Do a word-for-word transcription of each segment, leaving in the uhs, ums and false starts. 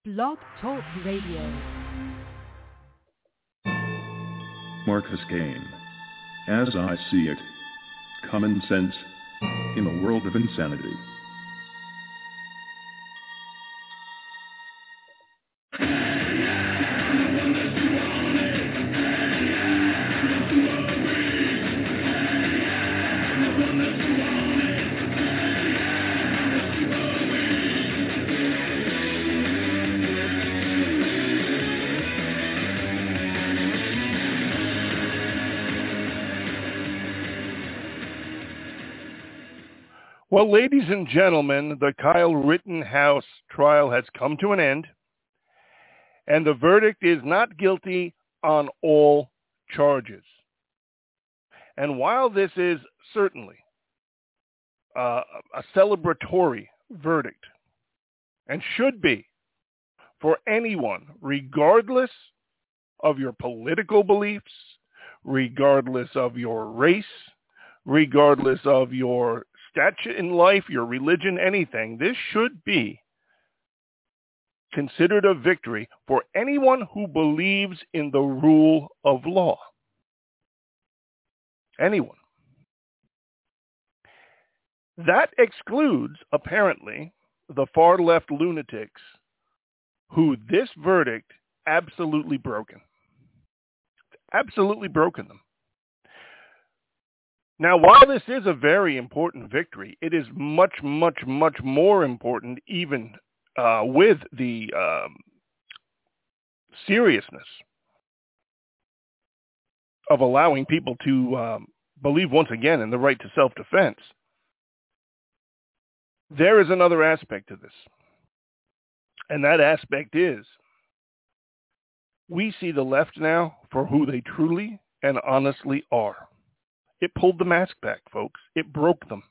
Blog Talk Radio. Marcus Kane. As I see it. Common sense in a world of insanity. Well, ladies and gentlemen, the Kyle Rittenhouse trial has come to an end, and the verdict is not guilty on all charges. And while this is certainly uh, a celebratory verdict, and should be for anyone, regardless of your political beliefs, regardless of your race, regardless of your stature in life, your religion, anything, this should be considered a victory for anyone who believes in the rule of law. Anyone. That excludes, apparently, the far-left lunatics who this verdict absolutely broken. Absolutely broken them. Now, while this is a very important victory, it is much, much, much more important, even uh, with the um, seriousness of allowing people to um, believe once again in the right to self-defense. There is another aspect to this, and that aspect is we see the left now for who they truly and honestly are. It pulled the mask back, folks. It broke them.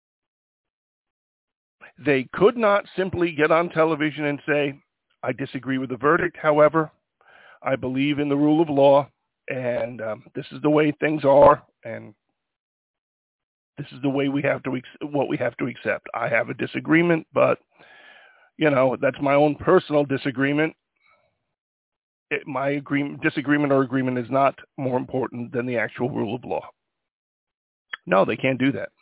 They could not simply get on television and say, I disagree with the verdict. However, I believe in the rule of law, and um, this is the way things are, and this is the way we have to, ex- what we have to accept. I have a disagreement, but, you know, that's my own personal disagreement. It, my agreement, disagreement or agreement is not more important than the actual rule of law. No, they can't do that.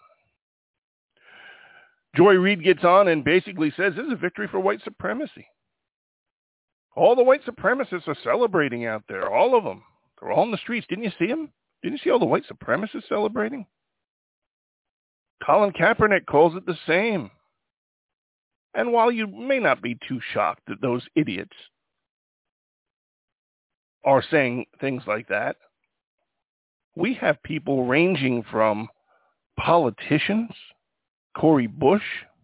Joy Reid gets on and basically says this is a victory for white supremacy. All the white supremacists are celebrating out there, all of them. They're all in the streets. Didn't you see them? Didn't you see all the white supremacists celebrating? Colin Kaepernick calls it the same. And while you may not be too shocked that those idiots are saying things like that, we have people ranging from politicians, Cori Bush,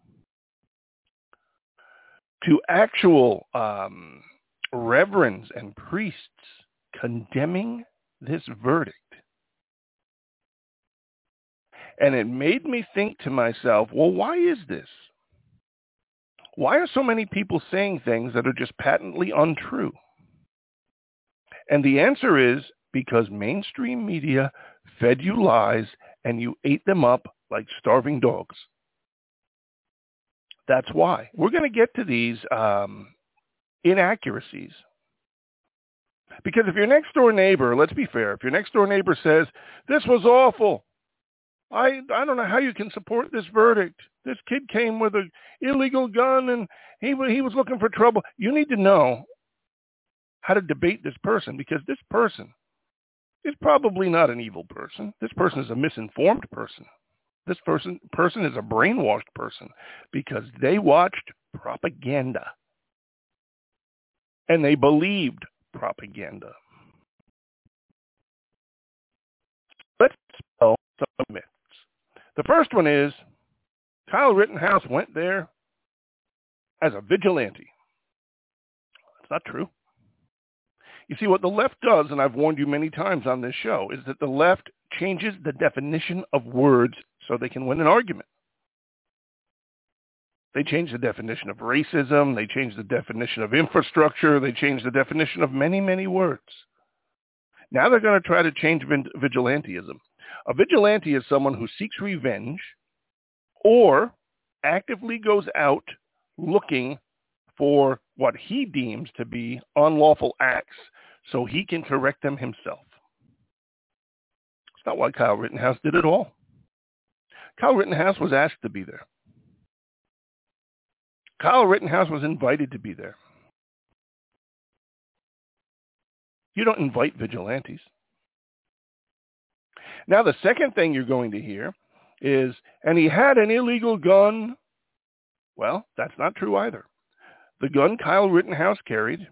to actual um, reverends and priests condemning this verdict. And it made me think to myself, well, why is this? Why are so many people saying things that are just patently untrue? And the answer is because mainstream media fed you lies and you ate them up like starving dogs. That's why. We're going to get to these um, inaccuracies. Because if your next door neighbor, let's be fair, if your next door neighbor says, this was awful, I I don't know how you can support this verdict. This kid came with an illegal gun and he, he was looking for trouble. You need to know how to debate this person, because this person is probably not an evil person. This person is a misinformed person. This person person is a brainwashed person because they watched propaganda and they believed propaganda. Let's spell some myths. The first one is Kyle Rittenhouse went there as a vigilante. That's not true. You see, what the left does, and I've warned you many times on this show, is that the left changes the definition of words so they can win an argument. They change the definition of racism. They change the definition of infrastructure. They change the definition of many, many words. Now they're going to try to change vigilantism. A vigilante is someone who seeks revenge or actively goes out looking for what he deems to be unlawful acts so he can correct them himself. It's not why Kyle Rittenhouse did it all. Kyle Rittenhouse was asked to be there. Kyle Rittenhouse was invited to be there. You don't invite vigilantes. Now, the second thing you're going to hear is, and he had an illegal gun. Well, that's not true either. The gun Kyle Rittenhouse carried,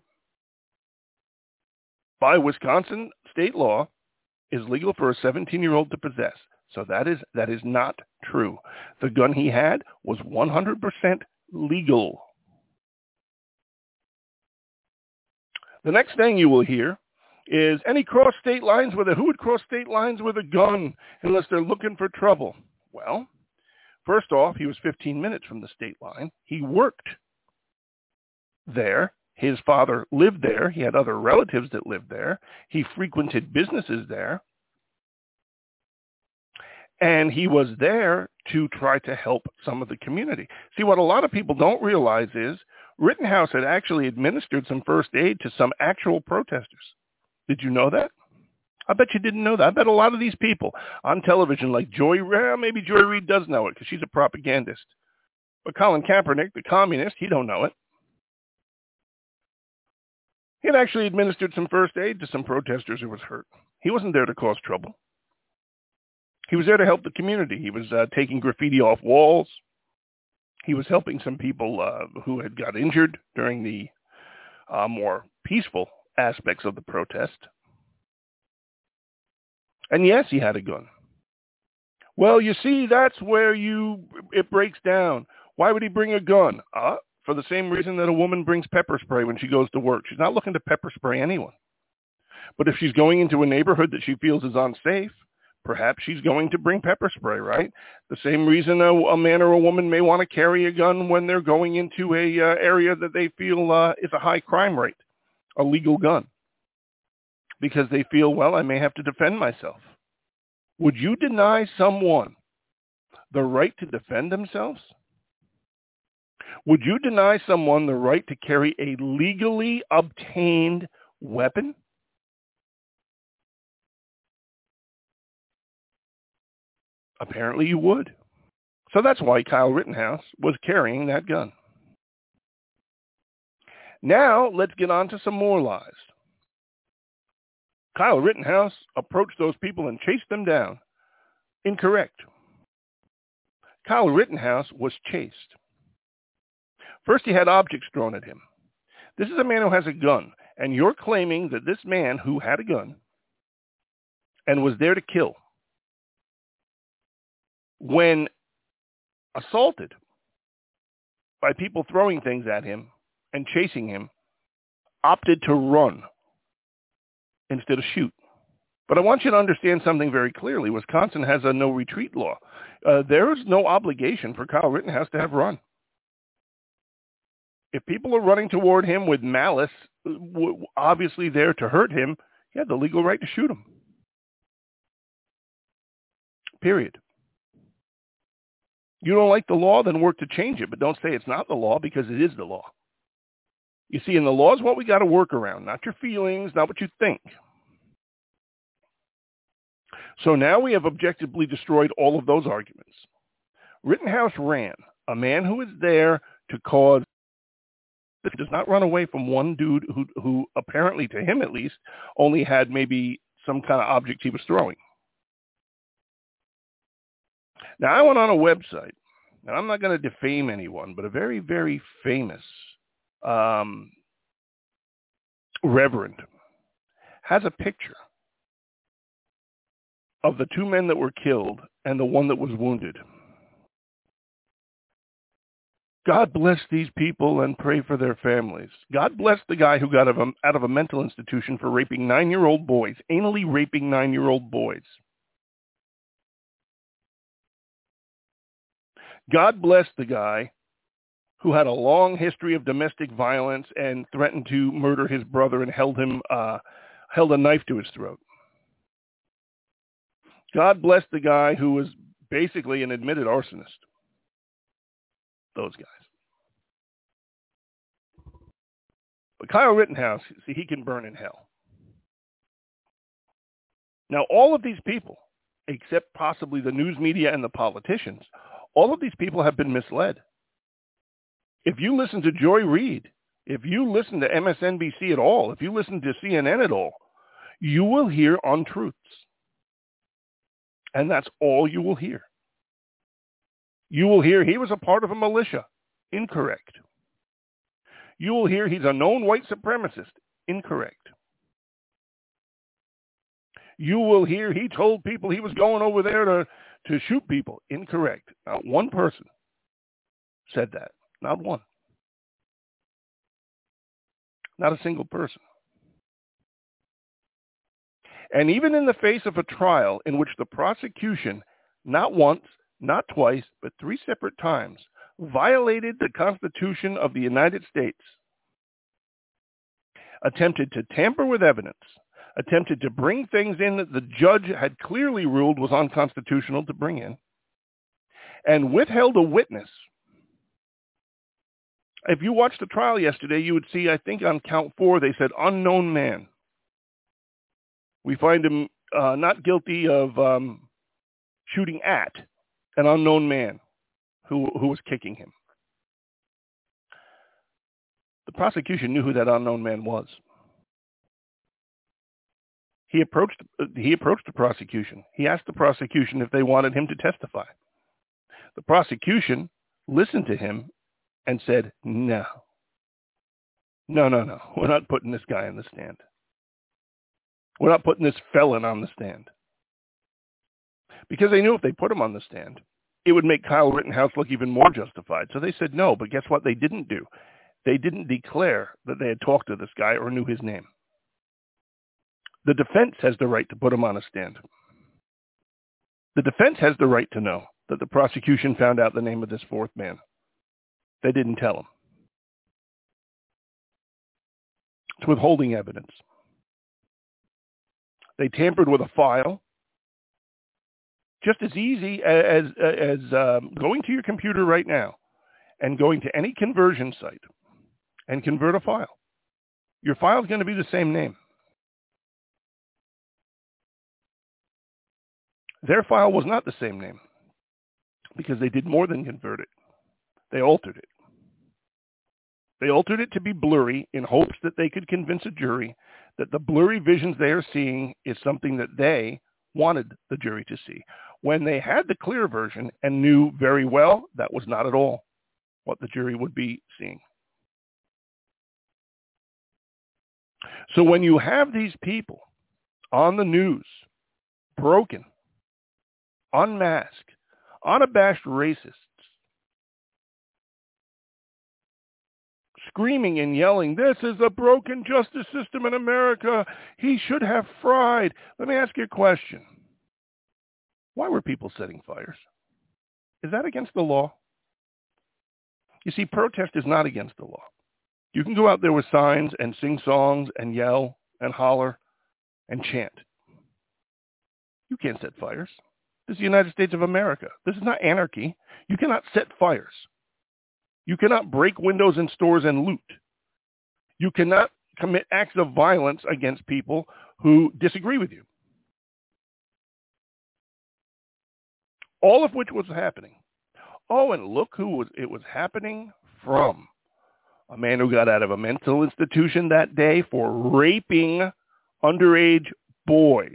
by Wisconsin state law, is legal for a seventeen-year-old to possess. So that is that is not true. The gun he had was one hundred percent legal. The next thing you will hear is, and he crossed state lines with it. Who would cross state lines with a gun unless they're looking for trouble? Well, first off, he was fifteen minutes from the state line. He worked there. His father lived there. He had other relatives that lived there. He frequented businesses there. And he was there to try to help some of the community. See, what a lot of people don't realize is Rittenhouse had actually administered some first aid to some actual protesters. Did you know that? I bet you didn't know that. I bet a lot of these people on television, like Joy, well, maybe Joy Reid does know it because she's a propagandist. But Colin Kaepernick, the communist, he don't know it. He had actually administered some first aid to some protesters who was hurt. He wasn't there to cause trouble. He was there to help the community. He was uh, taking graffiti off walls. He was helping some people uh, who had got injured during the uh, more peaceful aspects of the protest. And yes, he had a gun. Well, you see, that's where you it breaks down. Why would he bring a gun? Uh, for the same reason that a woman brings pepper spray when she goes to work. She's not looking to pepper spray anyone. But if she's going into a neighborhood that she feels is unsafe, perhaps she's going to bring pepper spray, right? The same reason a, a man or a woman may want to carry a gun when they're going into a uh, area that they feel uh, is a high crime rate, a legal gun, because they feel, well, I may have to defend myself. Would you deny someone the right to defend themselves? Would you deny someone the right to carry a legally obtained weapon? Apparently you would. So that's why Kyle Rittenhouse was carrying that gun. Now let's get on to some more lies. Kyle Rittenhouse approached those people and chased them down. Incorrect. Kyle Rittenhouse was chased. First, he had objects thrown at him. This is a man who has a gun, and you're claiming that this man who had a gun and was there to kill, when assaulted by people throwing things at him and chasing him, opted to run instead of shoot. But I want you to understand something very clearly. Wisconsin has a no retreat law. Uh, there is no obligation for Kyle Rittenhouse to have run. If people are running toward him with malice, obviously there to hurt him, he had the legal right to shoot him. Period. You don't like the law, then work to change it, but don't say it's not the law, because it is the law. You see, in the law is what we got to work around, not your feelings, not what you think. So now we have objectively destroyed all of those arguments. Rittenhouse ran, a man who is there to cause, does not run away from one dude who, who apparently, to him at least, only had maybe some kind of object he was throwing. Now, I went on a website, and I'm not going to defame anyone, but a very, very famous um, reverend has a picture of the two men that were killed and the one that was wounded. God bless these people and pray for their families. God bless the guy who got out of a, out of a mental institution for raping nine-year-old boys, anally raping nine-year-old boys. God bless the guy who had a long history of domestic violence and threatened to murder his brother and held him, uh, held a knife to his throat. God bless the guy who was basically an admitted arsonist. Those guys. But Kyle Rittenhouse, see, he can burn in hell. Now, all of these people, except possibly the news media and the politicians, all of these people have been misled. If you listen to Joy Reid, if you listen to M S N B C at all, if you listen to C N N at all, you will hear untruths. And that's all you will hear. You will hear he was a part of a militia. Incorrect. You will hear he's a known white supremacist. Incorrect. You will hear he told people he was going over there to, to shoot people. Incorrect. Not one person said that. Not one. Not a single person. And even in the face of a trial in which the prosecution, not once, not twice, but three separate times, violated the Constitution of the United States, attempted to tamper with evidence, attempted to bring things in that the judge had clearly ruled was unconstitutional to bring in, and withheld a witness. If you watched the trial yesterday, you would see, I think on count four, they said unknown man. We find him uh, not guilty of um, shooting at an unknown man who, who was kicking him. The prosecution knew who that unknown man was. He approached, he approached the prosecution. He asked the prosecution if they wanted him to testify. The prosecution listened to him and said, no. No, no, no. We're not putting this guy on the stand. We're not putting this felon on the stand. Because they knew if they put him on the stand, it would make Kyle Rittenhouse look even more justified. So they said no, but guess what they didn't do? They didn't declare that they had talked to this guy or knew his name. The defense has the right to put him on a stand. The defense has the right to know that the prosecution found out the name of this fourth man. They didn't tell him. It's withholding evidence. They tampered with a file. Just as easy as, as, as um, going to your computer right now and going to any conversion site and convert a file. Your file is going to be the same name. Their file was not the same name because they did more than convert it. They altered it. They altered it to be blurry in hopes that they could convince a jury that the blurry visions they are seeing is something that they wanted the jury to see, when they had the clear version and knew very well that was not at all what the jury would be seeing. So when you have these people on the news, broken, unmasked, unabashed racists, screaming and yelling, this is a broken justice system in America. He should have fried. Let me ask you a question. Why were people setting fires? Is that against the law? You see, protest is not against the law. You can go out there with signs and sing songs and yell and holler and chant. You can't set fires. This is the United States of America. This is not anarchy. You cannot set fires. You cannot break windows in stores and loot. You cannot commit acts of violence against people who disagree with you. All of which was happening. Oh, and look who was it was happening from. A man who got out of a mental institution that day for raping underage boys.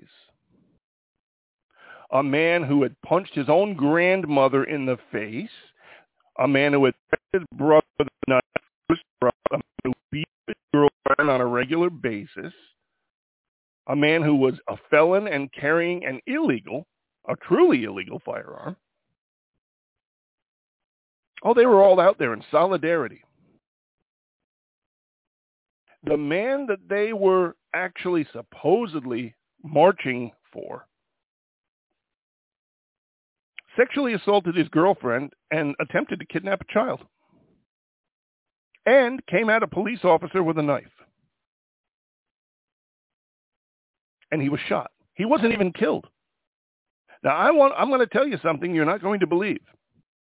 A man who had punched his own grandmother in the face. A man who had his brother, a man who beat his girlfriend on a regular basis. A man who was a felon and carrying an illegal, a truly illegal firearm. Oh, they were all out there in solidarity. The man that they were actually supposedly marching for sexually assaulted his girlfriend and attempted to kidnap a child. And came at a police officer with a knife. And he was shot. He wasn't even killed. Now, I want, I'm going to tell you something you're not going to believe.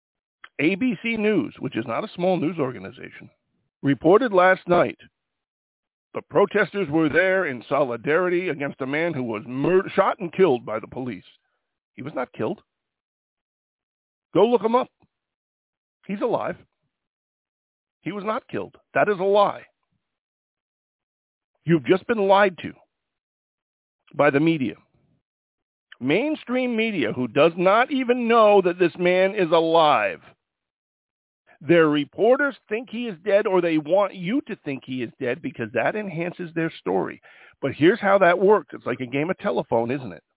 A B C News, which is not a small news organization, reported last night The protesters were there in solidarity against a man who was mur- shot and killed by the police. He was not killed. Go look him up. He's alive. He was not killed. That is a lie. You've just been lied to by the media. Mainstream media, who does not even know that this man is alive. Their reporters think he is dead, or they want you to think he is dead because that enhances their story. But here's how that works. It's like a game of telephone, isn't it?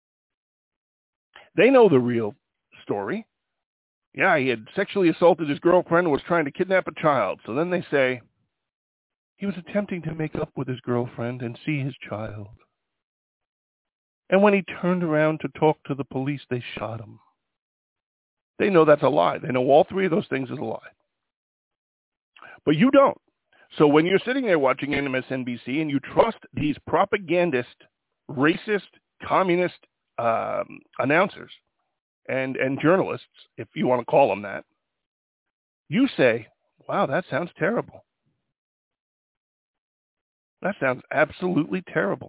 They know the real story. Yeah, he had sexually assaulted his girlfriend and was trying to kidnap a child. So then they say, he was attempting to make up with his girlfriend and see his child. And when he turned around to talk to the police, they shot him. They know that's a lie. They know all three of those things is a lie. But you don't. So when you're sitting there watching M S N B C and you trust these propagandist, racist, communist um, announcers and, and journalists, if you want to call them that, you say, wow, that sounds terrible. That sounds absolutely terrible.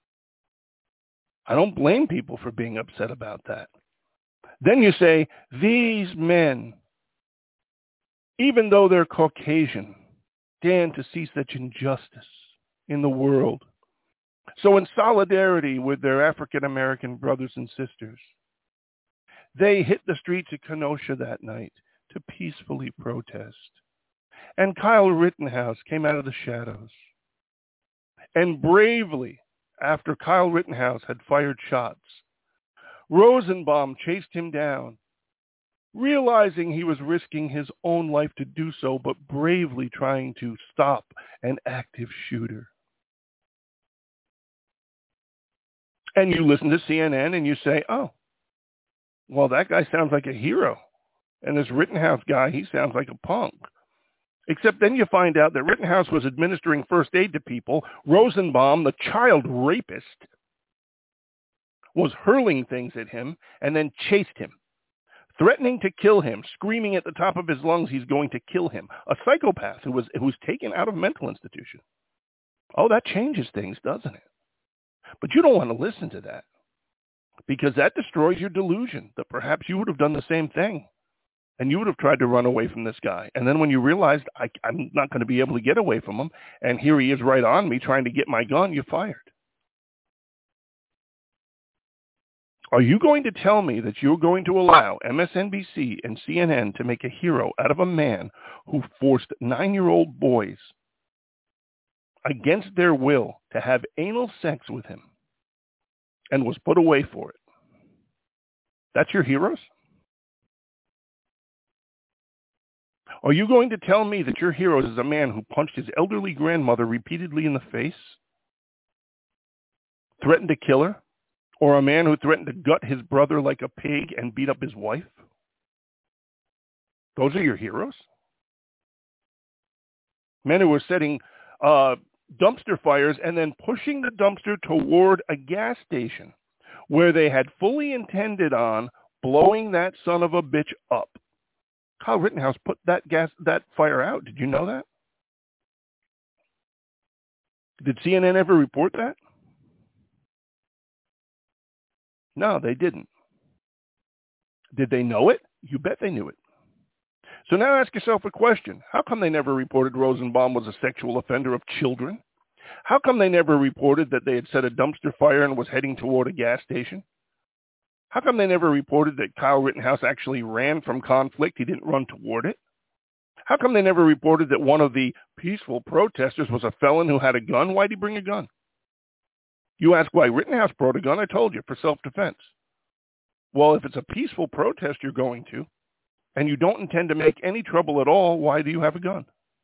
I don't blame people for being upset about that. Then you say, these men, even though they're Caucasian, stand to see such injustice in the world. So in solidarity with their African-American brothers and sisters, they hit the streets of Kenosha that night to peacefully protest. And Kyle Rittenhouse came out of the shadows. And bravely, after Kyle Rittenhouse had fired shots, Rosenbaum chased him down, realizing he was risking his own life to do so, but bravely trying to stop an active shooter. And you listen to C N N and you say, oh, well, that guy sounds like a hero. And this Rittenhouse guy, he sounds like a punk. Except then you find out that Rittenhouse was administering first aid to people. Rosenbaum, the child rapist, was hurling things at him and then chased him, threatening to kill him, screaming at the top of his lungs he's going to kill him. A psychopath who was who was taken out of a mental institution. Oh, that changes things, doesn't it? But you don't want to listen to that because that destroys your delusion that perhaps you would have done the same thing and you would have tried to run away from this guy. And then when you realized, I, I'm not going to be able to get away from him, and here he is right on me trying to get my gun, you fired. Are you going to tell me that you're going to allow M S N B C and C N N to make a hero out of a man who forced nine-year-old boys against their will to have anal sex with him and was put away for it? That's your heroes? Are you going to tell me that your heroes is a man who punched his elderly grandmother repeatedly in the face, threatened to kill her, or a man who threatened to gut his brother like a pig and beat up his wife? Those are your heroes? Men who were setting uh, dumpster fires and then pushing the dumpster toward a gas station where they had fully intended on blowing that son of a bitch up. Kyle Rittenhouse put that gas, that fire out. Did you know that? Did C N N ever report that? No, they didn't. Did they know it? You bet they knew it. So now ask yourself a question. How come they never reported Rosenbaum was a sexual offender of children? How come they never reported that they had set a dumpster fire and was heading toward a gas station? How come they never reported that Kyle Rittenhouse actually ran from conflict? He didn't run toward it. How come they never reported that one of the peaceful protesters was a felon who had a gun? Why'd he bring a gun? You ask why Rittenhouse brought a gun, I told you, for self-defense. Well, if it's a peaceful protest you're going to, and you don't intend to make any trouble at all, why do you have a gun?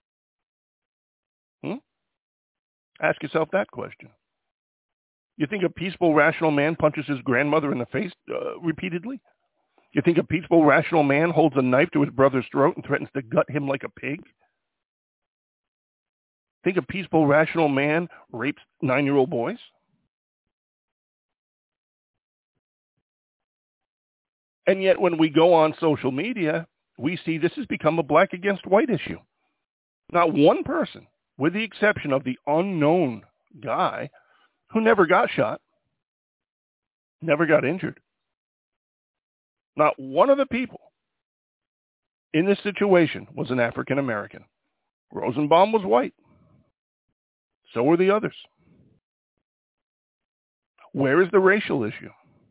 Hmm? Ask yourself that question. You think a peaceful, rational man punches his grandmother in the face uh, repeatedly? You think a peaceful, rational man holds a knife to his brother's throat and threatens to gut him like a pig? Think a peaceful, rational man rapes nine-year-old boys? And yet when we go on social media, we see this has become a black against white issue. Not one person with the exception of the unknown guy who never got shot, never got injured. Not one of the people in this situation was an African American. Rosenbaum was white. So were the others. Where is the racial issue?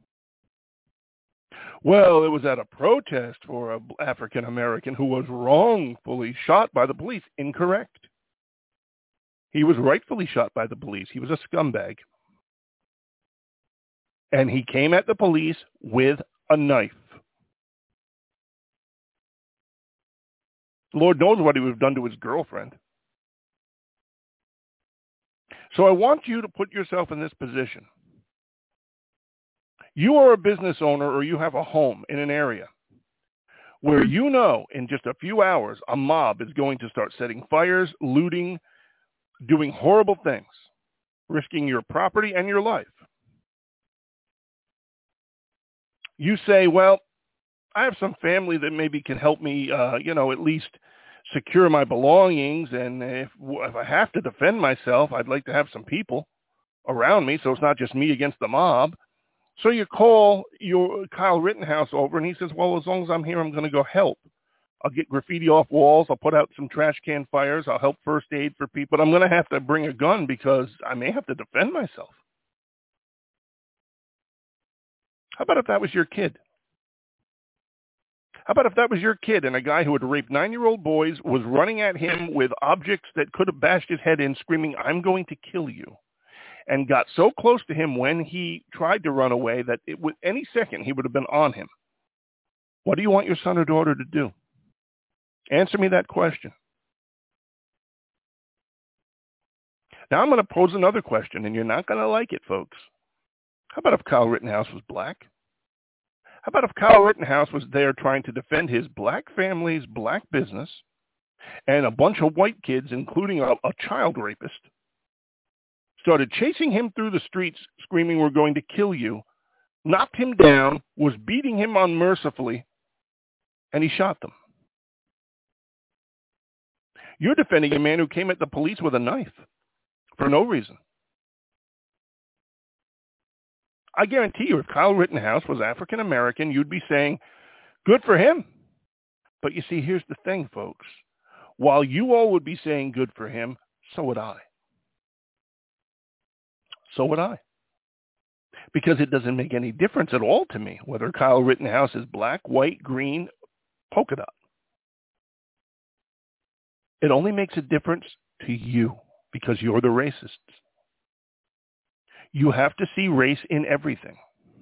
Well, it was at a protest for an African American who was wrongfully shot by the police. Incorrect. He was rightfully shot by the police. He was a scumbag. And he came at the police with a knife. Lord knows what he would have done to his girlfriend. So I want you to put yourself in this position. You are a business owner or you have a home in an area where you know in just a few hours a mob is going to start setting fires, looting, doing horrible things, risking your property and your life. You say, well, I have some family that maybe can help me, uh, you know, at least secure my belongings. And if, if I have to defend myself, I'd like to have some people around me so it's not just me against the mob. So you call your Kyle Rittenhouse over, and he says, well, as long as I'm here, I'm going to go help. I'll get graffiti off walls. I'll put out some trash can fires. I'll help first aid for people. But I'm going to have to bring a gun because I may have to defend myself. How about if that was your kid? How about if that was your kid and a guy who had raped nine-year-old boys was running at him with objects that could have bashed his head in, screaming, I'm going to kill you, and got so close to him when he tried to run away that it would, any second he would have been on him? What do you want your son or daughter to do? Answer me that question. Now I'm going to pose another question, and you're not going to like it, folks. How about if Kyle Rittenhouse was black? How about if Kyle Rittenhouse was there trying to defend his black family's black business and a bunch of white kids, including a, a child rapist, started chasing him through the streets, screaming, we're going to kill you, knocked him down, was beating him unmercifully, and he shot them. You're defending a man who came at the police with a knife for no reason. I guarantee you, if Kyle Rittenhouse was African American, you'd be saying, good for him. But you see, here's the thing, folks. While you all would be saying good for him, so would I. So would I. Because it doesn't make any difference at all to me whether Kyle Rittenhouse is black, white, green, polka dot. It only makes a difference to you because you're the racists. You have to see race in everything.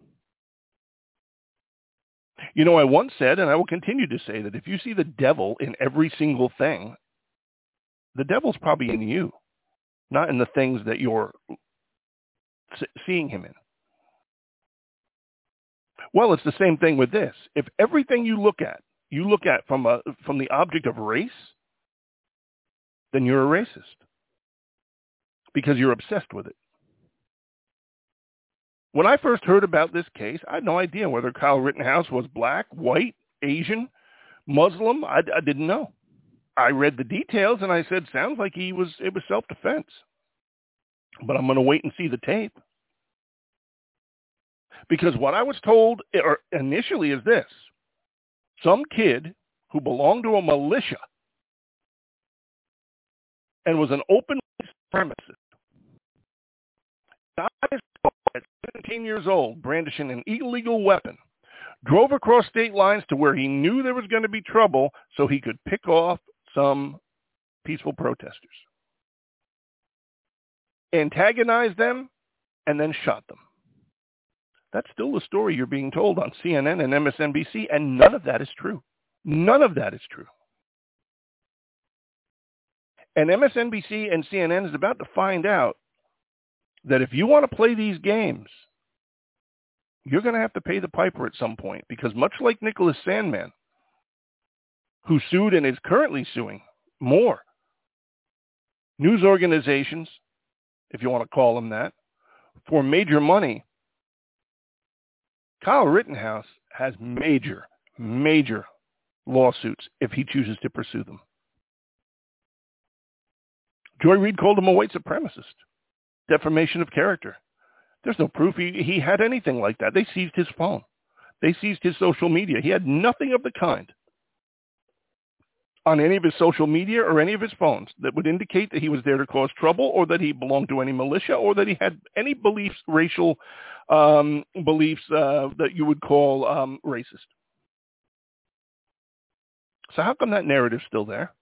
You know, I once said, and I will continue to say, that if you see the devil in every single thing, the devil's probably in you, not in the things that you're seeing him in. Well, it's the same thing with this. If everything you look at, you look at from a from the object of race, then you're a racist because you're obsessed with it. When I first heard about this case, I had no idea whether Kyle Rittenhouse was black, white, Asian, Muslim. I, I didn't know. I read the details and I said, sounds like he was, it was self-defense. But I'm going to wait and see the tape. Because what I was told or initially is this. Some kid who belonged to a militia and was an open supremacist died at seventeen years old, brandishing an illegal weapon, drove across state lines to where he knew there was going to be trouble so he could pick off some peaceful protesters, antagonized them, and then shot them. That's still the story you're being told on C N N and M S N B C, and none of that is true. None of that is true. And M S N B C and C N N is about to find out that if you want to play these games, you're going to have to pay the piper at some point, because much like Nicholas Sandmann, who sued and is currently suing more news organizations, if you want to call them that, for major money, Kyle Rittenhouse has major, major lawsuits if he chooses to pursue them. Joy Reid called him a white supremacist. Defamation of character. There's no proof he, he had anything like that. They seized his phone. They seized his social media. He had nothing of the kind on any of his social media or any of his phones that would indicate that he was there to cause trouble or that he belonged to any militia or that he had any beliefs, racial um, beliefs uh, that you would call um, racist. So how come that narrative's still there?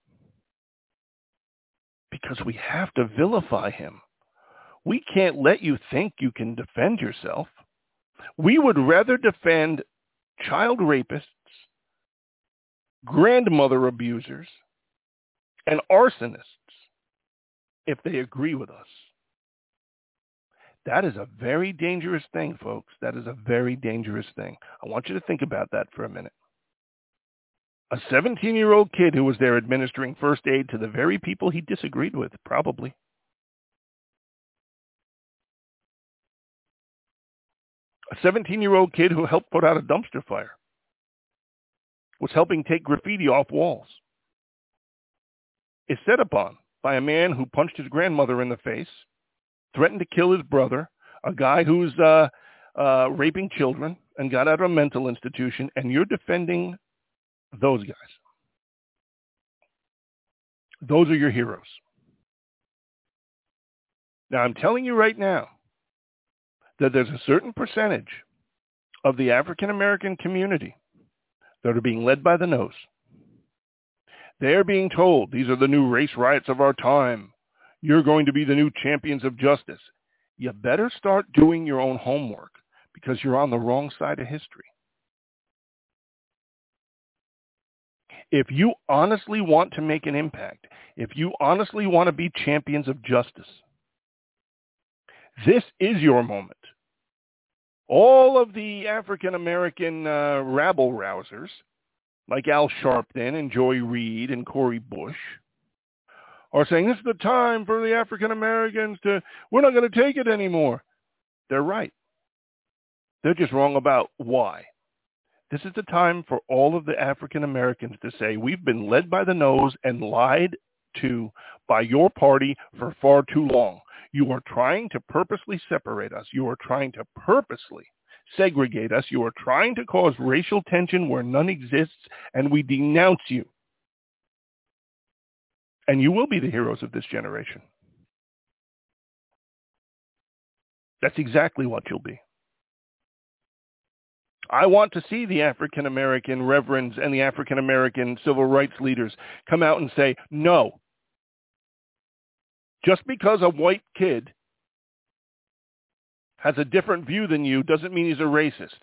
Because we have to vilify him. We can't let you think you can defend yourself. We would rather defend child rapists, grandmother abusers, and arsonists if they agree with us. That is a very dangerous thing, folks. That is a very dangerous thing. I want you to think about that for a minute. A seventeen-year-old kid who was there administering first aid to the very people he disagreed with, probably. A seventeen-year-old kid who helped put out a dumpster fire, was helping take graffiti off walls, is set upon by a man who punched his grandmother in the face, threatened to kill his brother, a guy who's uh, uh, raping children and got out of a mental institution, and you're defending those guys. Those are your heroes. Now, I'm telling you right now that there's a certain percentage of the African American community that are being led by the nose. They're being told, these are the new race riots of our time. You're going to be the new champions of justice. You better start doing your own homework because you're on the wrong side of history. If you honestly want to make an impact, if you honestly want to be champions of justice, this is your moment. All of the African-American uh, rabble-rousers, like Al Sharpton and Joy Reid and Cori Bush, are saying, this is the time for the African-Americans to, we're not going to take it anymore. They're right. They're just wrong about why. This is the time for all of the African Americans to say, we've been led by the nose and lied to by your party for far too long. You are trying to purposely separate us. You are trying to purposely segregate us. You are trying to cause racial tension where none exists, and we denounce you. And you will be the heroes of this generation. That's exactly what you'll be. I want to see the African-American reverends and the African-American civil rights leaders come out and say, no, just because a white kid has a different view than you doesn't mean he's a racist.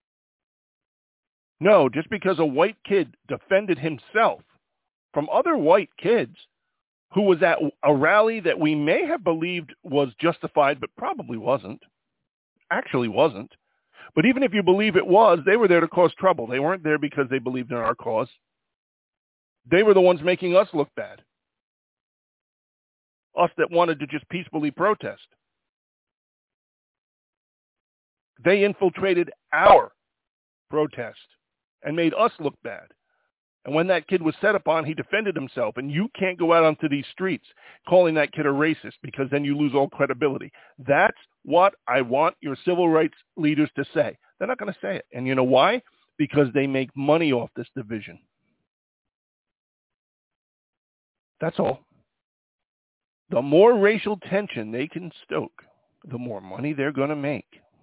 No, just because a white kid defended himself from other white kids who was at a rally that we may have believed was justified, but probably wasn't, actually wasn't. But even if you believe it was, they were there to cause trouble. They weren't there because they believed in our cause. They were the ones making us look bad. Us that wanted to just peacefully protest. They infiltrated our protest and made us look bad. And when that kid was set upon, he defended himself. And you can't go out onto these streets calling that kid a racist because then you lose all credibility. That's what I want your civil rights leaders to say. They're not going to say it. And you know why? Because they make money off this division. That's all. The more racial tension they can stoke, the more money they're going to make.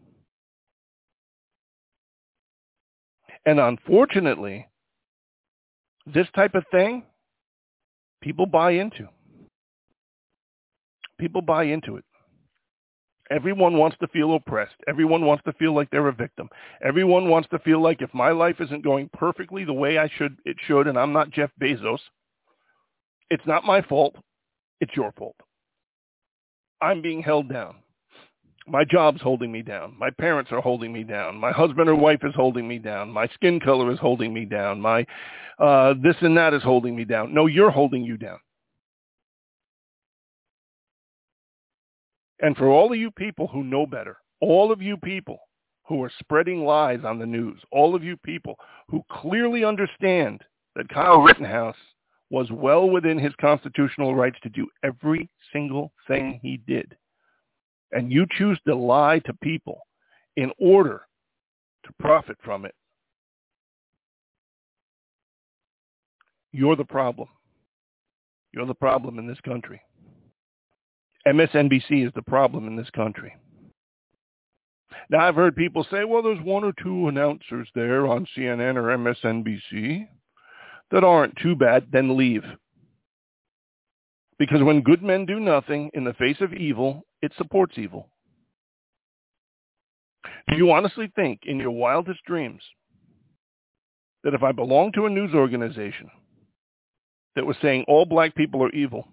And unfortunately, this type of thing, people buy into. People buy into it. Everyone wants to feel oppressed. Everyone wants to feel like they're a victim. Everyone wants to feel like if my life isn't going perfectly the way I should, it should, and I'm not Jeff Bezos, it's not my fault. It's your fault. I'm being held down. My job's holding me down. My parents are holding me down. My husband or wife is holding me down. My skin color is holding me down. My uh, this and that is holding me down. No, you're holding you down. And for all of you people who know better, all of you people who are spreading lies on the news, all of you people who clearly understand that Kyle Rittenhouse was well within his constitutional rights to do every single thing he did. And you choose to lie to people in order to profit from it. You're the problem. You're the problem in this country. M S N B C is the problem in this country. Now, I've heard people say, well, there's one or two announcers there on C N N or M S N B C that aren't too bad, then leave. Because when good men do nothing in the face of evil, it supports evil. Do you honestly think in your wildest dreams that if I belonged to a news organization that was saying all black people are evil,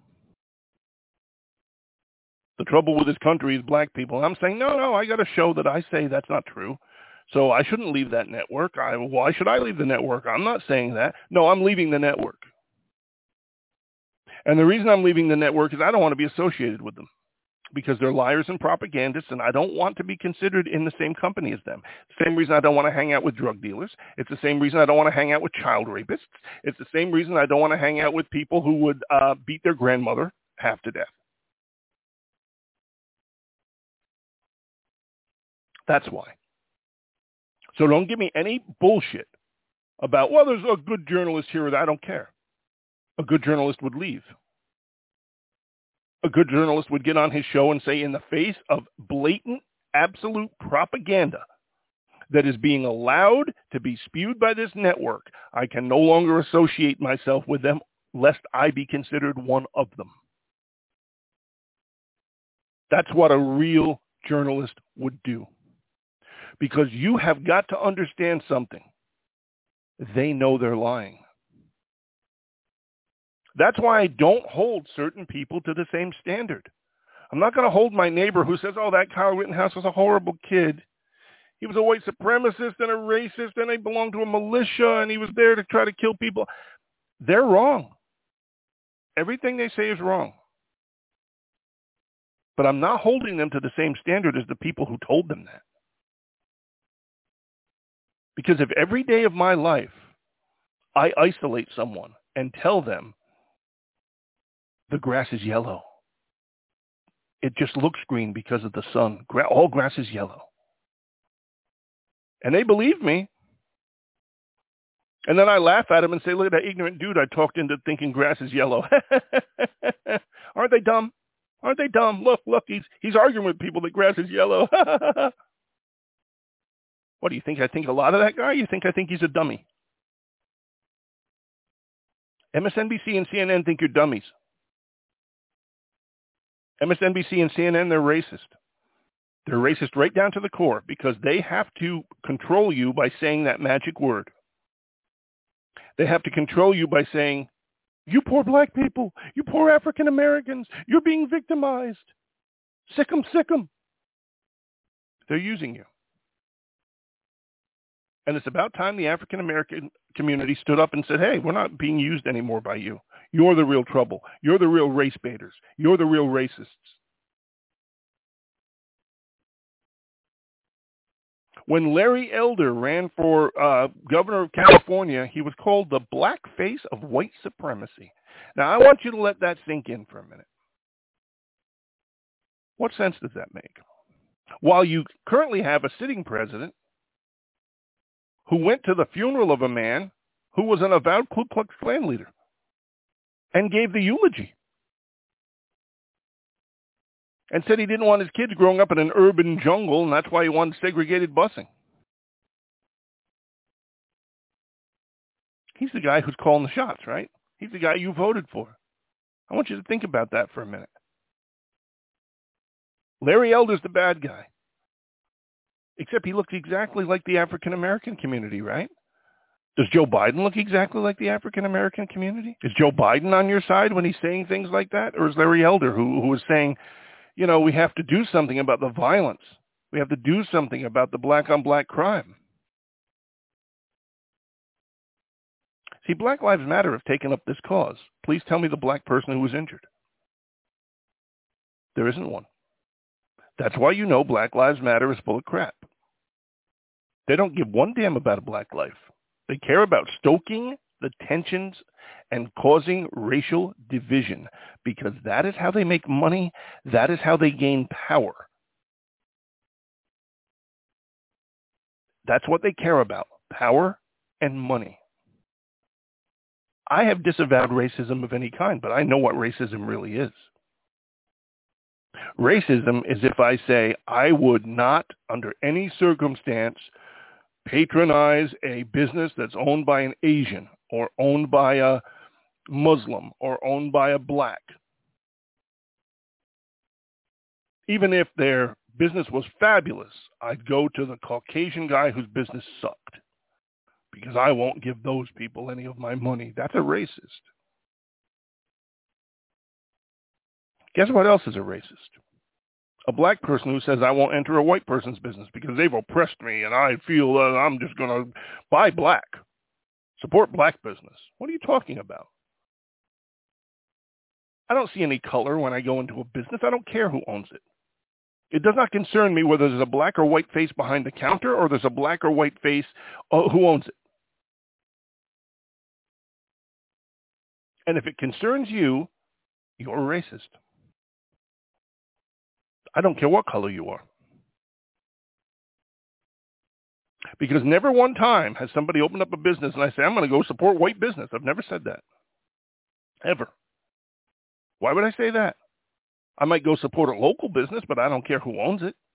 the trouble with this country is black people, and I'm saying, no, no, I got to show that I say that's not true, so I shouldn't leave that network. I, why should I leave the network? I'm not saying that. No, I'm leaving the network. And the reason I'm leaving the network is I don't want to be associated with them because they're liars and propagandists, and I don't want to be considered in the same company as them. The same reason I don't want to hang out with drug dealers. It's the same reason I don't want to hang out with child rapists. It's the same reason I don't want to hang out with people who would uh, beat their grandmother half to death. That's why. So don't give me any bullshit about, well, there's a good journalist here or there. I don't care. A good journalist would leave. A good journalist would get on his show and say, in the face of blatant, absolute propaganda that is being allowed to be spewed by this network, I can no longer associate myself with them lest I be considered one of them. That's what a real journalist would do. Because you have got to understand something. They know they're lying. That's why I don't hold certain people to the same standard. I'm not going to hold my neighbor who says, oh, that Kyle Rittenhouse was a horrible kid. He was a white supremacist and a racist, and he belonged to a militia, and he was there to try to kill people. They're wrong. Everything they say is wrong. But I'm not holding them to the same standard as the people who told them that. Because if every day of my life I isolate someone and tell them the grass is yellow, it just looks green because of the sun. Gra- all grass is yellow. And they believe me. And then I laugh at them and say, look at that ignorant dude I talked into thinking grass is yellow. Aren't they dumb? Aren't they dumb? Look, look, he's he's arguing with people that grass is yellow. What do you think? I think a lot of that guy? You think I think he's a dummy? M S N B C and C N N think you're dummies. M S N B C and C N N, they're racist. They're racist right down to the core because they have to control you by saying that magic word. They have to control you by saying, you poor black people, you poor African Americans, you're being victimized. Sick 'em, sick 'em. They're using you. And it's about time the African American community stood up and said, hey, we're not being used anymore by you. You're the real trouble. You're the real race baiters. You're the real racists. When Larry Elder ran for uh, governor of California, he was called the black face of white supremacy. Now, I want you to let that sink in for a minute. What sense does that make? While you currently have a sitting president who went to the funeral of a man who was an avowed Ku Klux Klan leader and gave the eulogy and said he didn't want his kids growing up in an urban jungle, and that's why he wanted segregated busing. He's the guy who's calling the shots, right? He's the guy you voted for. I want you to think about that for a minute. Larry Elder's the bad guy. Except he looks exactly like the African-American community, right? Does Joe Biden look exactly like the African-American community? Is Joe Biden on your side when he's saying things like that? Or is Larry Elder who, who is saying, you know, we have to do something about the violence. We have to do something about the black-on-black crime. See, Black Lives Matter have taken up this cause. Please tell me the black person who was injured. There isn't one. That's why you know Black Lives Matter is full of crap. They don't give one damn about a black life. They care about stoking the tensions and causing racial division, because that is how they make money. That is how they gain power. That's what they care about, power and money. I have disavowed racism of any kind, but I know what racism really is. Racism is if I say I would not, under any circumstance, patronize a business that's owned by an Asian or owned by a Muslim or owned by a black. Even if their business was fabulous, I'd go to the Caucasian guy whose business sucked because I won't give those people any of my money. That's a racist. Guess what else is a racist? A black person who says I won't enter a white person's business because they've oppressed me and I feel that I'm just going to buy black, support black business. What are you talking about? I don't see any color when I go into a business. I don't care who owns it. It does not concern me whether there's a black or white face behind the counter or there's a black or white face uh, who owns it. And if it concerns you, you're a racist. I don't care what color you are. Because never one time has somebody opened up a business and I say, I'm going to go support white business. I've never said that. Ever. Why would I say that? I might go support a local business, but I don't care who owns it.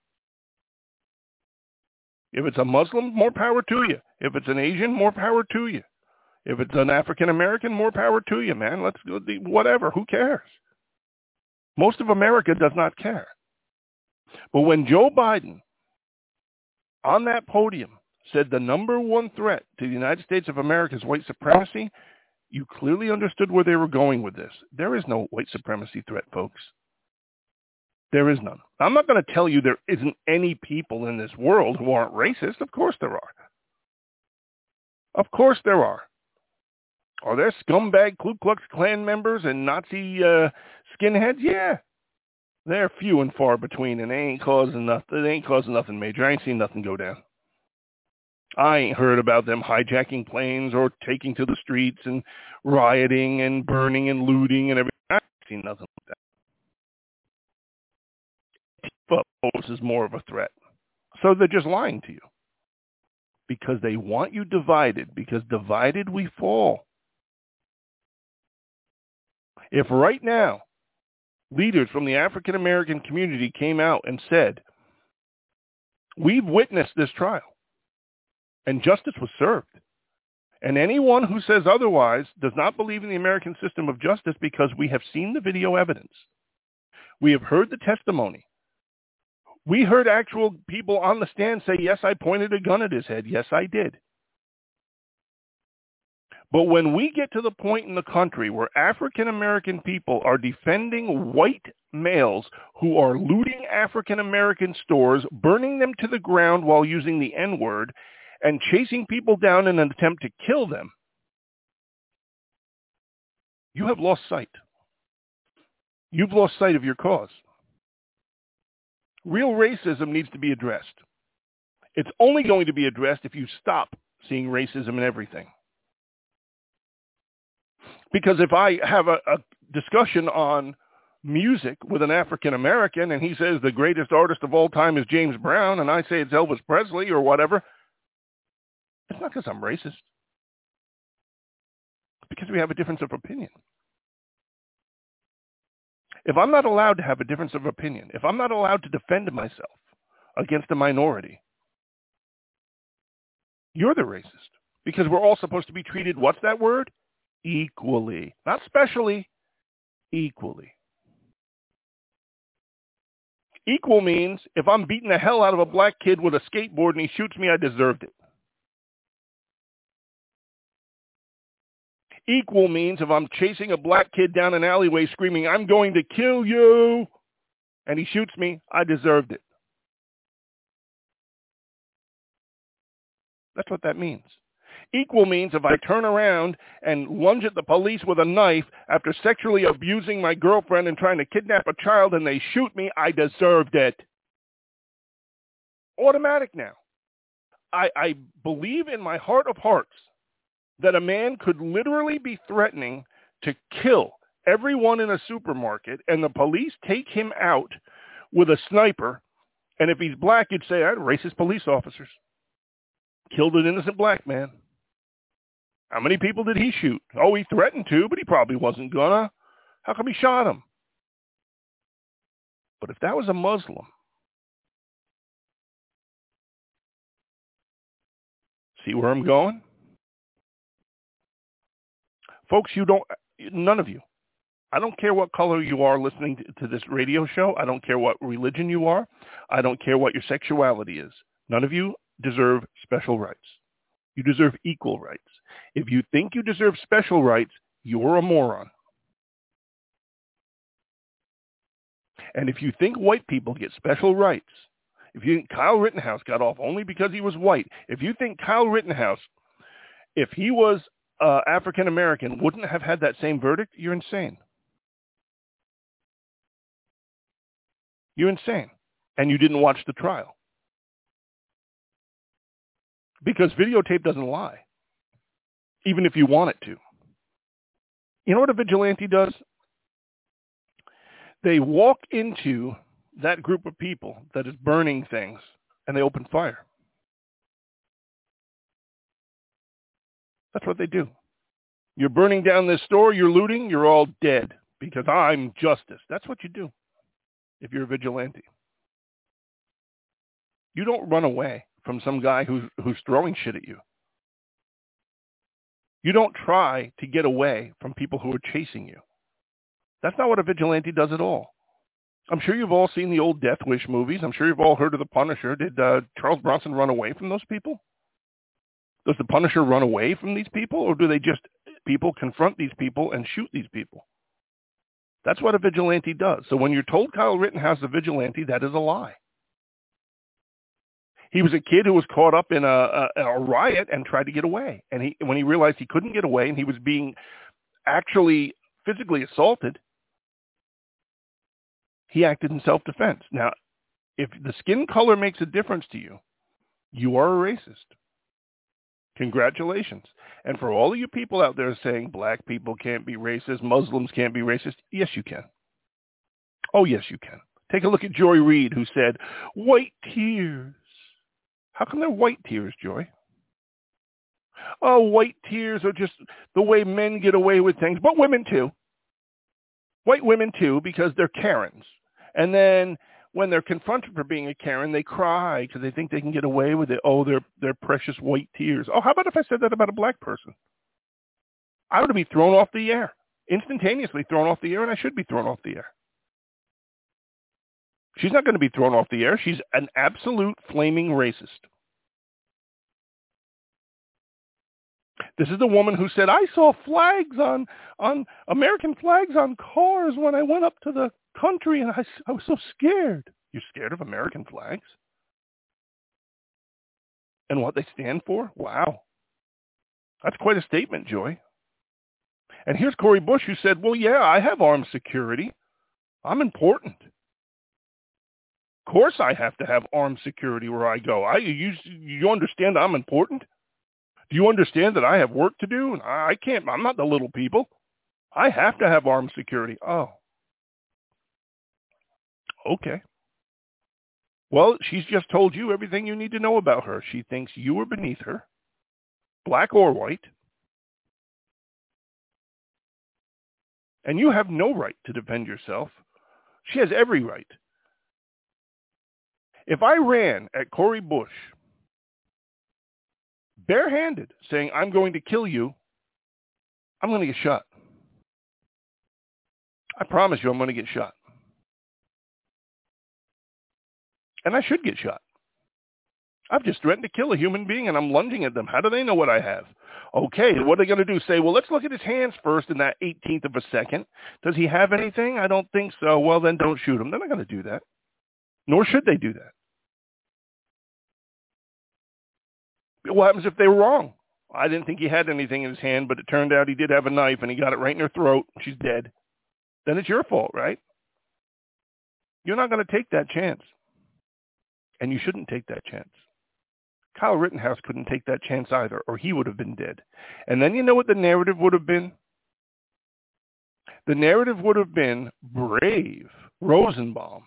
If it's a Muslim, more power to you. If it's an Asian, more power to you. If it's an African American, more power to you, man. Let's go, whatever. Who cares? Most of America does not care. But when Joe Biden, on that podium, said the number one threat to the United States of America is white supremacy, you clearly understood where they were going with this. There is no white supremacy threat, folks. There is none. I'm not going to tell you there isn't any people in this world who aren't racist. Of course there are. Of course there are. Are there scumbag Ku Klux Klan members and Nazi uh, skinheads? Yeah. They're few and far between, and they ain't causing nothing. They ain't causing nothing major. I ain't seen nothing go down. I ain't heard about them hijacking planes or taking to the streets and rioting and burning and looting and everything. I ain't seen nothing like that. Antifa poses more of a threat. So they're just lying to you because they want you divided, because divided we fall. If right now leaders from the African American community came out and said, we've witnessed this trial and justice was served, and anyone who says otherwise does not believe in the American system of justice because we have seen the video evidence. We have heard the testimony. We heard actual people on the stand say, yes, I pointed a gun at his head. Yes, I did. But when we get to the point in the country where African-American people are defending white males who are looting African-American stores, burning them to the ground while using the N-word, and chasing people down in an attempt to kill them, you have lost sight. You've lost sight of your cause. Real racism needs to be addressed. It's only going to be addressed if you stop seeing racism in everything. Because if I have a, a discussion on music with an African American and he says the greatest artist of all time is James Brown and I say it's Elvis Presley or whatever, it's not because I'm racist. Because we have a difference of opinion. If I'm not allowed to have a difference of opinion, if I'm not allowed to defend myself against a minority, you're the racist. Because we're all supposed to be treated, what's that word? Equally. Not specially, equally. Equal means if I'm beating the hell out of a black kid with a skateboard and he shoots me, I deserved it. Equal means if I'm chasing a black kid down an alleyway screaming, I'm going to kill you, and he shoots me, I deserved it. That's what that means. Equal means if I turn around and lunge at the police with a knife after sexually abusing my girlfriend and trying to kidnap a child and they shoot me, I deserved it. Automatic now. I, I believe in my heart of hearts that a man could literally be threatening to kill everyone in a supermarket and the police take him out with a sniper, and if he's black, you'd say, "I had racist police officers. Killed an innocent black man." How many people did he shoot? Oh, he threatened to, but he probably wasn't gonna. How come he shot him? But if that was a Muslim, see where I'm going? Folks, you don't, none of you, I don't care what color you are listening to, to this radio show. I don't care what religion you are. I don't care what your sexuality is. None of you deserve special rights. You deserve equal rights. If you think you deserve special rights, you're a moron. And if you think white people get special rights, if you think Kyle Rittenhouse got off only because he was white, if you think Kyle Rittenhouse, if he was uh, African-American, wouldn't have had that same verdict, you're insane. You're insane. And you didn't watch the trial. Because videotape doesn't lie, even if you want it to. You know what a vigilante does? They walk into that group of people that is burning things, and they open fire. That's what they do. You're burning down this store, you're looting, you're all dead because I'm justice. That's what you do if you're a vigilante. You don't run away from some guy who's, who's throwing shit at you. You don't try to get away from people who are chasing you. That's not what a vigilante does at all. I'm sure you've all seen the old Death Wish movies. I'm sure you've all heard of the Punisher. Did uh, Charles Bronson run away from those people? Does the Punisher run away from these people, or do they just, people confront these people and shoot these people? That's what a vigilante does. So when you're told Kyle Rittenhouse is a vigilante, that is a lie. He was a kid who was caught up in a, a, a riot and tried to get away. And he, when he realized he couldn't get away and he was being actually physically assaulted, he acted in self-defense. Now, if the skin color makes a difference to you, you are a racist. Congratulations. And for all of you people out there saying black people can't be racist, Muslims can't be racist, yes, you can. Oh, yes, you can. Take a look at Joy Reid, who said, white tears. How come they're white tears, Joy? Oh, white tears are just the way men get away with things, but women too. White women too, because they're Karens. And then when they're confronted for being a Karen, they cry because they think they can get away with it. Oh, they're, they're precious white tears. Oh, how about if I said that about a black person? I would be thrown off the air, instantaneously thrown off the air, and I should be thrown off the air. She's not going to be thrown off the air. She's an absolute flaming racist. This is the woman who said, I saw flags on, on American flags on cars when I went up to the country, and I, I was so scared. You're scared of American flags? And what they stand for? Wow. That's quite a statement, Joy. And here's Cori Bush, who said, well, yeah, I have armed security. I'm important. Of course I have to have armed security where I go. I you, you understand I'm important? Do you understand that I have work to do? I can't, I'm not the little people. I have to have armed security. Oh. Okay. Well, she's just told you everything you need to know about her. She thinks you are beneath her, black or white. And you have no right to defend yourself. She has every right. If I ran at Cori Bush barehanded saying, I'm going to kill you, I'm going to get shot. I promise you I'm going to get shot. And I should get shot. I've just threatened to kill a human being and I'm lunging at them. How do they know what I have? Okay, what are they going to do? Say, well, let's look at his hands first in that eighteenth of a second. Does he have anything? I don't think so. Well, then don't shoot him. They're not going to do that. Nor should they do that. What happens if they were wrong? I didn't think he had anything in his hand, but it turned out he did have a knife and he got it right in her throat. She's dead. Then it's your fault, right? You're not going to take that chance. And you shouldn't take that chance. Kyle Rittenhouse couldn't take that chance either, or he would have been dead. And then you know what the narrative would have been? The narrative would have been brave Rosenbaum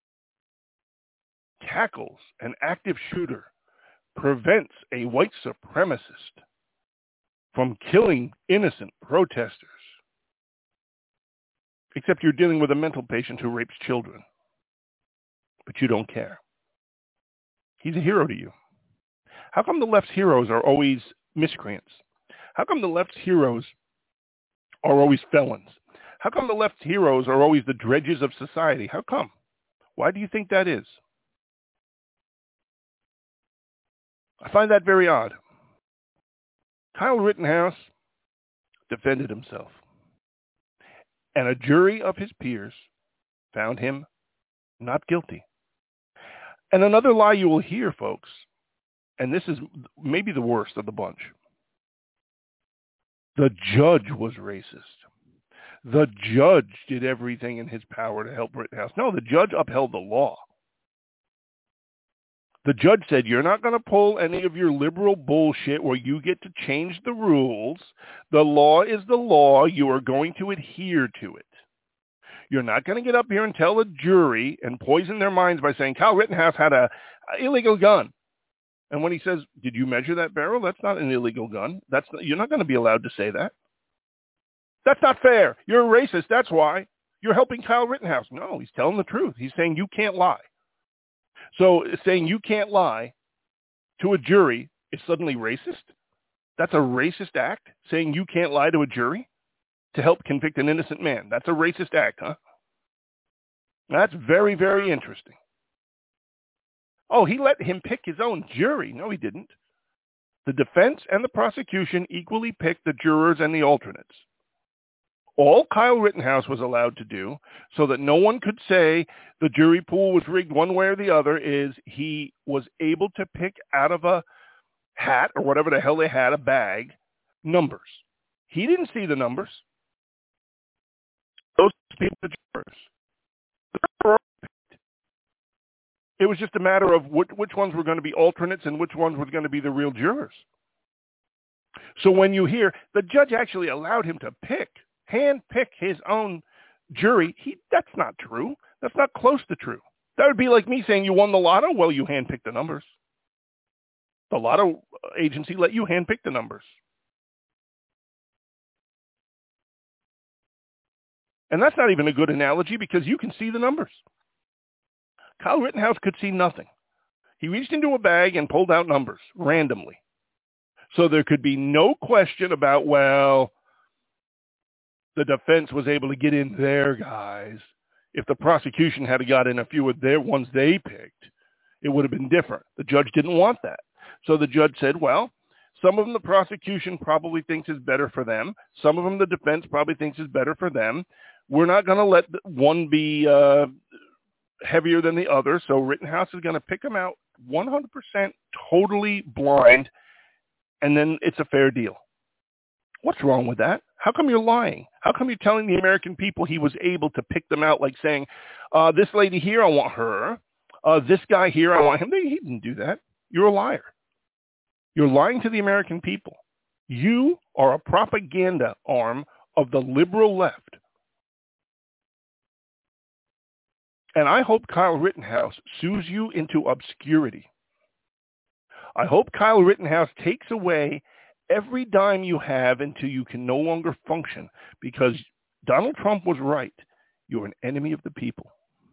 tackles an active shooter, prevents a white supremacist from killing innocent protesters. Except you're dealing with a mental patient who rapes children. But you don't care. He's a hero to you. How come the left's heroes are always miscreants? How come the left's heroes are always felons? How come the left's heroes are always the dredges of society? How come? Why do you think that is? I find that very odd. Kyle Rittenhouse defended himself, and a jury of his peers found him not guilty. And another lie you will hear, folks, and this is maybe the worst of the bunch. The judge was racist. The judge did everything in his power to help Rittenhouse. No, the judge upheld the law. The judge said, you're not going to pull any of your liberal bullshit where you get to change the rules. The law is the law. You are going to adhere to it. You're not going to get up here and tell a jury and poison their minds by saying Kyle Rittenhouse had a, a illegal gun. And when he says, did you measure that barrel? That's not an illegal gun. That's not, you're not going to be allowed to say that. That's not fair. You're a racist. That's why. You're helping Kyle Rittenhouse. No, he's telling the truth. He's saying you can't lie. So saying you can't lie to a jury is suddenly racist? That's a racist act? Saying you can't lie to a jury to help convict an innocent man. That's a racist act, huh? That's very, very interesting. Oh, he let him pick his own jury. No, he didn't. The defense and the prosecution equally picked the jurors and the alternates. All Kyle Rittenhouse was allowed to do, so that no one could say the jury pool was rigged one way or the other, is he was able to pick out of a hat, or whatever the hell they had, a bag, numbers. He didn't see the numbers. Those people, the jurors. It was just a matter of which, which ones were going to be alternates and which ones were going to be the real jurors. So when you hear the judge actually allowed him to pick, hand pick his own jury, he, that's not true. That's not close to true. That would be like me saying you won the lotto. Well, you handpicked the numbers. The lotto agency let you handpick the numbers. And that's not even a good analogy because you can see the numbers. Kyle Rittenhouse could see nothing. He reached into a bag and pulled out numbers randomly. So there could be no question about, well, the defense was able to get in their guys. If the prosecution had got in a few of their ones they picked, it would have been different. The judge didn't want that. So the judge said, well, some of them the prosecution probably thinks is better for them. Some of them the defense probably thinks is better for them. We're not going to let one be uh, heavier than the other. So Rittenhouse is going to pick them out one hundred percent totally blind, and then it's a fair deal. What's wrong with that? How come you're lying? How come you're telling the American people he was able to pick them out, like saying, uh, this lady here, I want her. Uh, this guy here, I want him. He didn't do that. You're a liar. You're lying to the American people. You are a propaganda arm of the liberal left. And I hope Kyle Rittenhouse sues you into obscurity. I hope Kyle Rittenhouse takes away every dime you have until you can no longer function, because Donald Trump was right. You're an enemy of the people.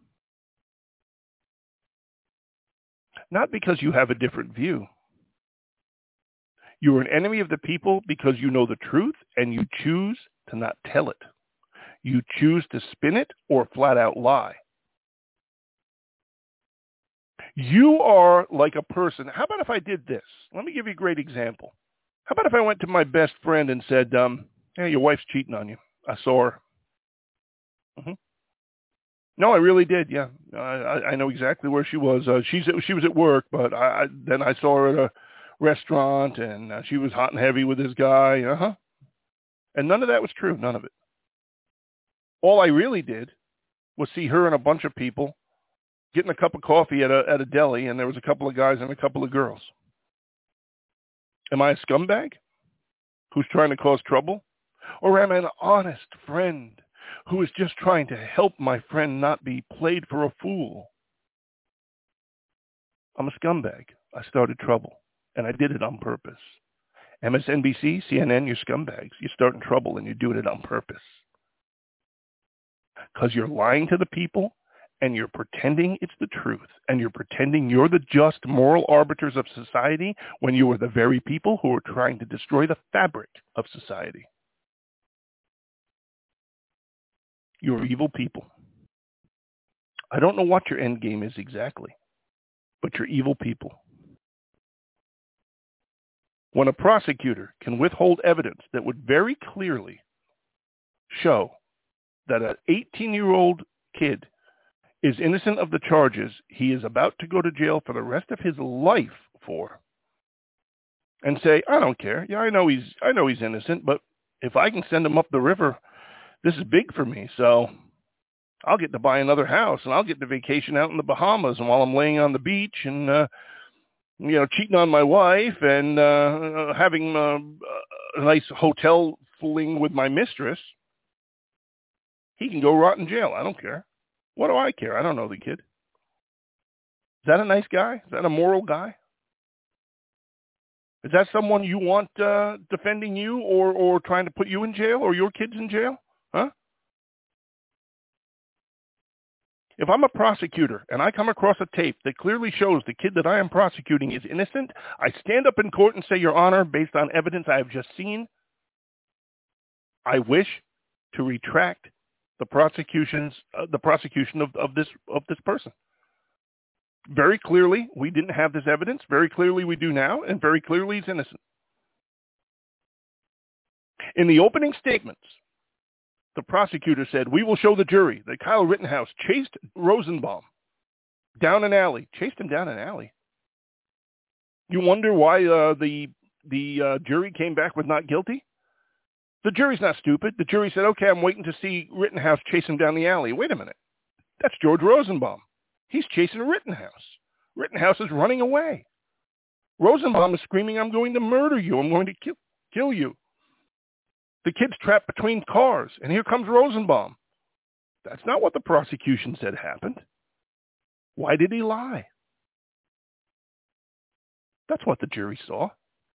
Not because you have a different view. You're an enemy of the people because you know the truth and you choose to not tell it. You choose to spin it or flat out lie. You are like a person. How about if I did this? Let me give you a great example. How about if I went to my best friend and said, um, hey, your wife's cheating on you. I saw her. Mm-hmm. No, I really did. Yeah, I, I know exactly where she was. Uh, she's she was at work, but I, I then I saw her at a restaurant, and uh, she was hot and heavy with this guy. Uh huh. And none of that was true. None of it. All I really did was see her and a bunch of people getting a cup of coffee at a at a deli, and there was a couple of guys and a couple of girls. Am I a scumbag who's trying to cause trouble? Or am I an honest friend who is just trying to help my friend not be played for a fool? I'm a scumbag. I started trouble, and I did it on purpose. M S N B C, C N N, you're scumbags. You're starting trouble, and you're doing it on purpose. Because you're lying to the people, and you're pretending it's the truth, and you're pretending you're the just moral arbiters of society when you are the very people who are trying to destroy the fabric of society. You're evil people. I don't know what your end game is exactly, but you're evil people. When a prosecutor can withhold evidence that would very clearly show that an eighteen-year-old kid is innocent of the charges he is about to go to jail for the rest of his life for, and say, I don't care. Yeah, I know he's I know he's innocent, but if I can send him up the river, this is big for me, so I'll get to buy another house, and I'll get to vacation out in the Bahamas, and while I'm laying on the beach and, uh, you know, cheating on my wife and uh, having uh, a nice hotel fling with my mistress, he can go rot in jail. I don't care. What do I care? I don't know the kid. Is that a nice guy? Is that a moral guy? Is that someone you want uh, defending you or, or trying to put you in jail or your kids in jail? Huh? If I'm a prosecutor and I come across a tape that clearly shows the kid that I am prosecuting is innocent, I stand up in court and say, Your Honor, based on evidence I have just seen, I wish to retract the prosecution's uh, the prosecution of, of this of this person. Very clearly, we didn't have this evidence. Very clearly, we do now, and very clearly, he's innocent. In the opening statements, the prosecutor said, we will show the jury that Kyle Rittenhouse chased Rosenbaum down an alley. Chased him down an alley. You wonder why uh, the the uh, jury came back with not guilty? The jury's not stupid. The jury said, okay, I'm waiting to see Rittenhouse chase him down the alley. Wait a minute. That's George Rosenbaum. He's chasing Rittenhouse. Rittenhouse is running away. Rosenbaum is screaming, I'm going to murder you. I'm going to kill, kill you. The kid's trapped between cars, and here comes Rosenbaum. That's not what the prosecution said happened. Why did he lie? That's what the jury saw.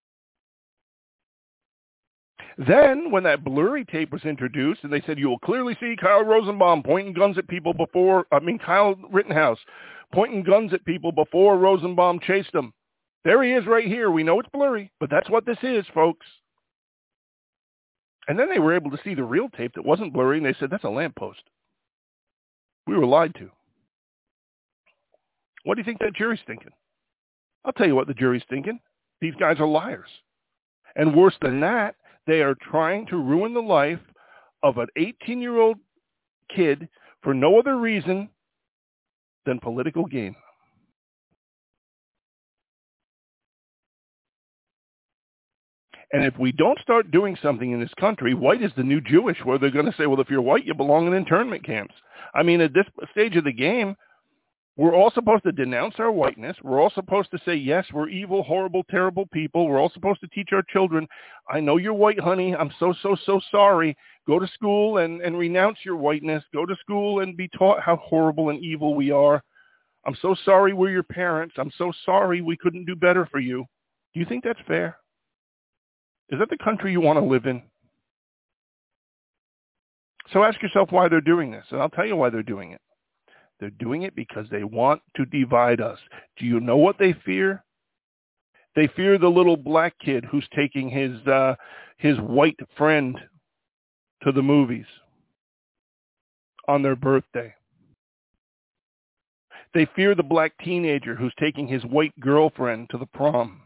Then, when that blurry tape was introduced, and they said, you will clearly see Kyle Rosenbaum pointing guns at people before, I mean, Kyle Rittenhouse pointing guns at people before Rosenbaum chased him. There he is right here. We know it's blurry, but that's what this is, folks. And then they were able to see the real tape that wasn't blurry, and they said, that's a lamppost. We were lied to. What do you think that jury's thinking? I'll tell you what the jury's thinking. These guys are liars. And worse than that, they are trying to ruin the life of an eighteen-year-old kid for no other reason than political gain. And if we don't start doing something in this country, white is the new Jewish, where they're going to say, well, if you're white, you belong in internment camps. I mean, at this stage of the game, we're all supposed to denounce our whiteness. We're all supposed to say, yes, we're evil, horrible, terrible people. We're all supposed to teach our children, I know you're white, honey. I'm so, so, so sorry. Go to school and, and renounce your whiteness. Go to school and be taught how horrible and evil we are. I'm so sorry we're your parents. I'm so sorry we couldn't do better for you. Do you think that's fair? Is that the country you want to live in? So ask yourself why they're doing this, and I'll tell you why they're doing it. They're doing it because they want to divide us. Do you know what they fear? They fear the little black kid who's taking his uh, his white friend to the movies on their birthday. They fear the black teenager who's taking his white girlfriend to the prom.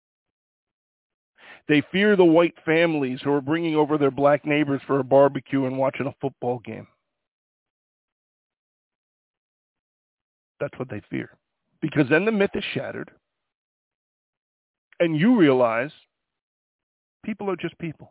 They fear the white families who are bringing over their black neighbors for a barbecue and watching a football game. That's what they fear. Because then the myth is shattered. And you realize people are just people.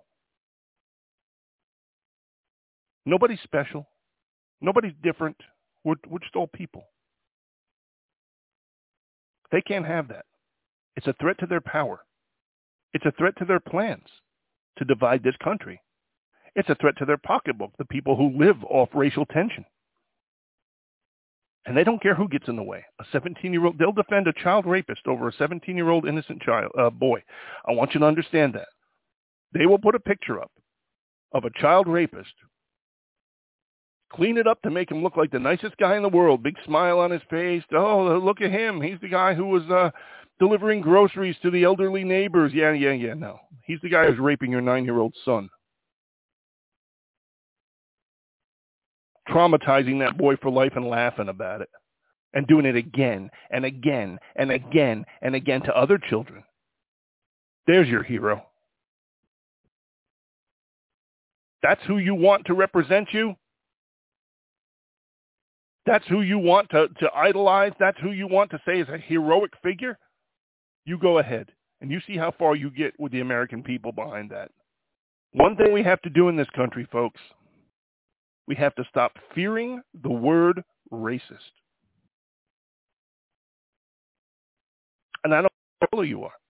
Nobody's special. Nobody's different. We're, we're just all people. They can't have that. It's a threat to their power. It's a threat to their plans to divide this country. It's a threat to their pocketbook, the people who live off racial tension. And they don't care who gets in the way. A seventeen-year-old, they'll defend a child rapist over a seventeen-year-old innocent child, uh, boy. I want you to understand that. They will put a picture up of a child rapist, clean it up to make him look like the nicest guy in the world, big smile on his face. Oh, look at him. He's the guy who was uh, delivering groceries to the elderly neighbors. Yeah, yeah, yeah, no. He's the guy who's raping your nine-year-old son. Traumatizing that boy for life and laughing about it. And doing it again and again and again and again to other children. There's your hero. That's who you want to represent you? That's who you want to, to idolize? That's who you want to say is a heroic figure? You go ahead, and you see how far you get with the American people behind that. One thing we have to do in this country, folks, we have to stop fearing the word racist. And I don't know how color you are.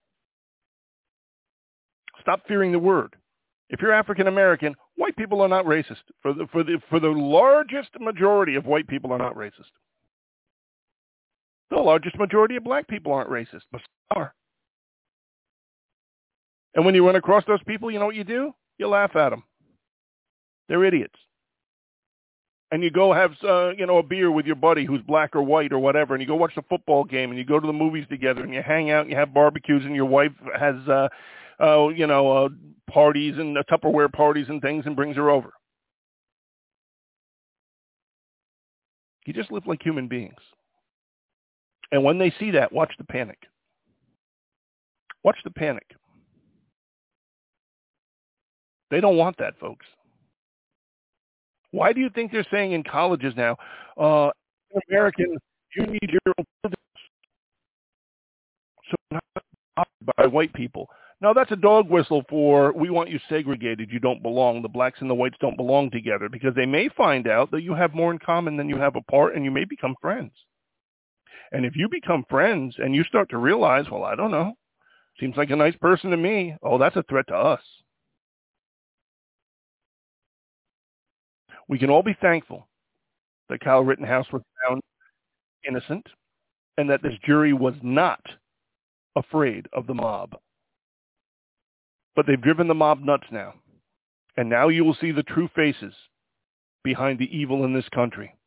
Stop fearing the word. If you're African American, white people are not racist. For the for the for the largest majority of white people are not racist. The largest majority of black people aren't racist, but some are. And when you run across those people, you know what you do? You laugh at them. They're idiots. And you go have uh, you know a beer with your buddy who's black or white or whatever, and you go watch the football game, and you go to the movies together, and you hang out, and you have barbecues, and your wife has uh, uh, you know uh, parties and uh, Tupperware parties and things, and brings her over. You just live like human beings. And when they see that, watch the panic. Watch the panic. They don't want that, folks. Why do you think they're saying in colleges now, uh, American, you need your own buildings? So not by white people. Now, that's a dog whistle for we want you segregated. You don't belong. The blacks and the whites don't belong together, because they may find out that you have more in common than you have apart, and you may become friends. And if you become friends and you start to realize, well, I don't know, seems like a nice person to me. Oh, that's a threat to us. We can all be thankful that Kyle Rittenhouse was found innocent and that this jury was not afraid of the mob. But they've driven the mob nuts now. And now you will see the true faces behind the evil in this country.